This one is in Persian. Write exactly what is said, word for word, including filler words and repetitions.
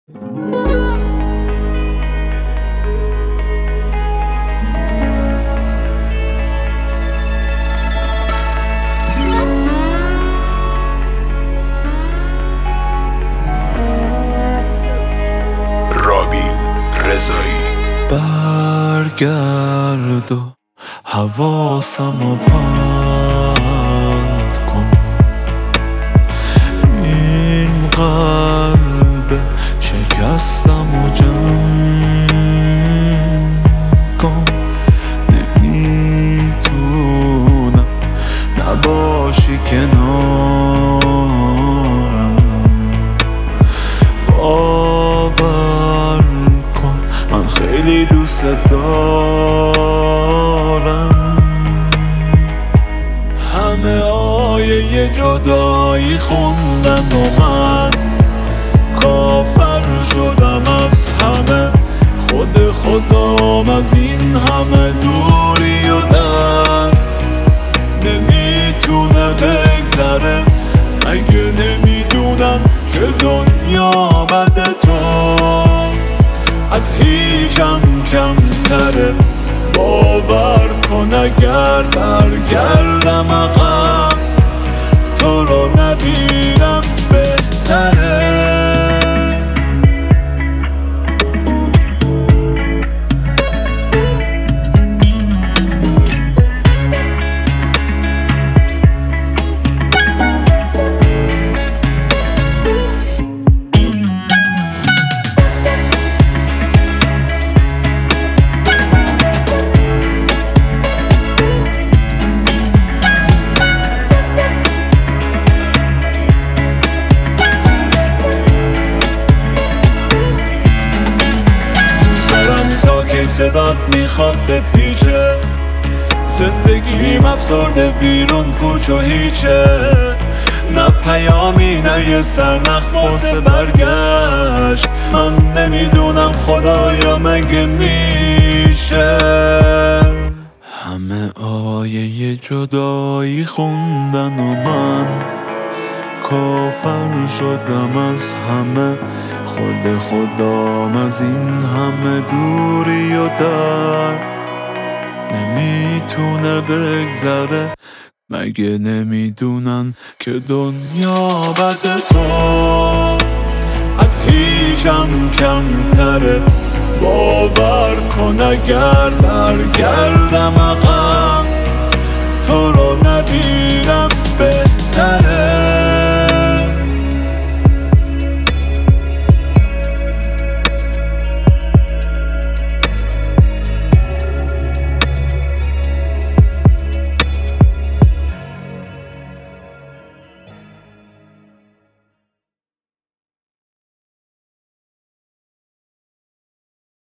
برگرد و حواسمو پرت کن، این قلب شکستمو جمع کن. نمیتونم نباشی کنارم، باور کن من خیلی دوست دارم. همه آیه جدایی خوندن و من کافر شدم از همه. خود خودم از این همه دوری و در نمیتونه بگذره. اگه نمیدونن که دنیا بد تو از هیچم کمتره، باور کن اگر برگردم عقب تو رو نبینم بهتره. صدات میخواد بپیچه، زندگیم افسرده بیرون پوچ و هیچه. نه پیامی نه یه سرنخ واسه برگشت. من نمیدونم خدایا مگه میشه. همه آیه جدایی خوندن و من کافر شدم از همه. خود خودم از این همه دوری و در نمیتونه بگذره. مگه نمیدونن که دنیا بد تو از هیچم کمتره، باور کن اگر برگردم عقب تو رو نبینم